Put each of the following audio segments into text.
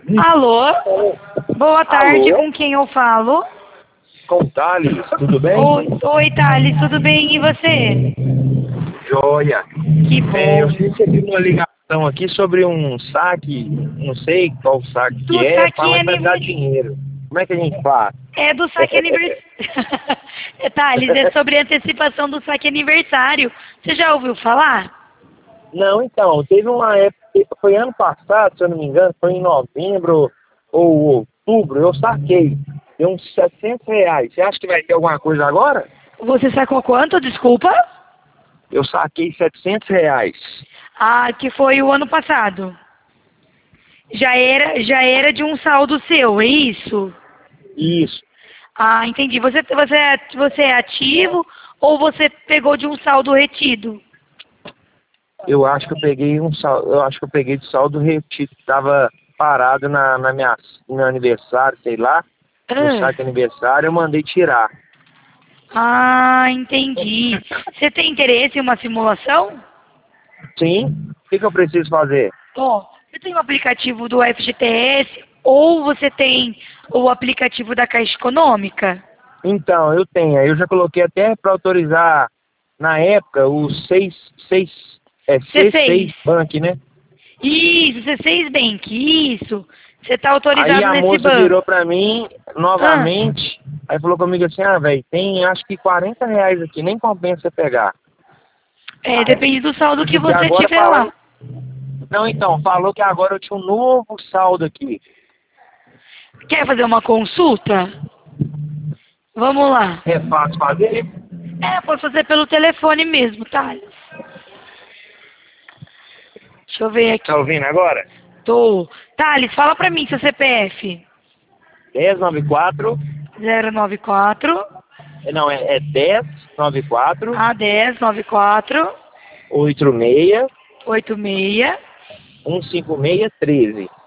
Alô? Boa tarde, Alô? com quem eu falo? Com o Thales, tudo bem? Oi, Thales, tudo bem? E você? Joia. Que Eu bom. recebi uma ligação aqui sobre um saque, não sei qual saque Do que é, saque fala que vai dar aniversário. dinheiro. Como é que a gente faz? É do saque aniversário. Thales, é sobre antecipação do saque aniversário. Você já ouviu falar? Não, então, teve uma época, foi ano passado, se eu não me engano, foi em novembro ou outubro, eu saquei. Deu uns R$ 700. Você acha que vai ter alguma coisa agora? Você sacou quanto, desculpa? Eu saquei R$ 700. Ah, que foi o ano passado. Já era de um saldo seu, é isso? Isso. Ah, entendi. Você é ativo ou você pegou de um saldo retido? Eu acho que eu peguei eu acho que eu peguei de saldo retido que estava parado no meu aniversário, sei lá, no Ah, saque aniversário, eu mandei tirar. entendi. Você tem interesse em uma simulação? Sim? O que eu preciso fazer? Ó, você tem o aplicativo do FGTS ou você tem o aplicativo da Caixa Econômica? Então, eu tenho. Eu já coloquei até para autorizar na época o C6. C6 Bank, né? Isso, C6 Bank, isso. Você está Aí autorizado a nesse moça banco. virou para mim Ah, novamente, aí falou comigo assim, velho, tem acho que R$ 40 aqui, nem compensa você pegar. depende do saldo que E você agora tiver falando. lá. Não, então, falou que agora eu tinha um novo saldo aqui. Quer fazer uma consulta? Vamos lá. É fácil fazer? Pode fazer pelo telefone mesmo, Thales. Deixa eu ver Tá aqui. ouvindo agora? Tô. Thales, fala pra mim seu CPF. 1094, 094 não, é 1094 A1094 86 86 15613.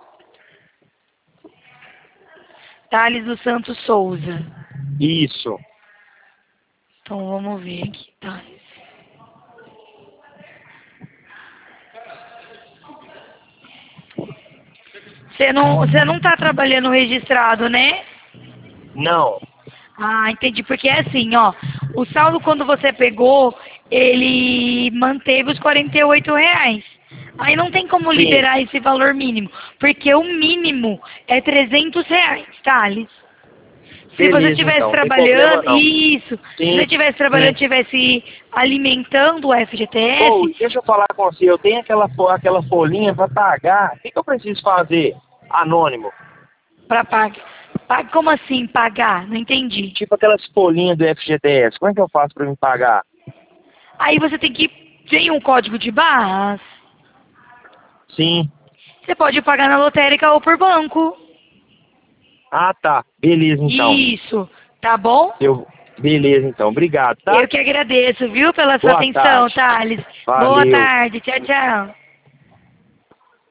Thales dos Santos Souza. Isso. Então vamos ver aqui, Thales. Você não tá trabalhando registrado, né? Não. Ah, entendi. Porque é assim, ó. O saldo quando você pegou, ele manteve os R$ 48. Aí não tem como Sim. liberar esse valor mínimo. Porque o mínimo é R$ 300, Thales. Se você Beleza, estivesse então. Não tem problema trabalhando, não. isso. Se você Sim, estivesse trabalhando, sim. estivesse alimentando o Ou, FGTS, deixa eu falar com você. Eu tenho aquela folhinha para pagar. O que eu preciso fazer? Anônimo. para pagar. Como assim pagar? Não entendi. Tipo aquelas folhinhas do FGTS. Como é que eu faço para me pagar? Aí você tem que. Tem um código de barras. Sim. Você pode pagar na lotérica ou por banco. Ah, tá. Beleza, então. Isso, tá bom? Beleza, então. Obrigado, tá? Eu que agradeço, viu, pela sua Boa atenção, tarde. Thales. Boa Valeu. tarde, tchau, tchau.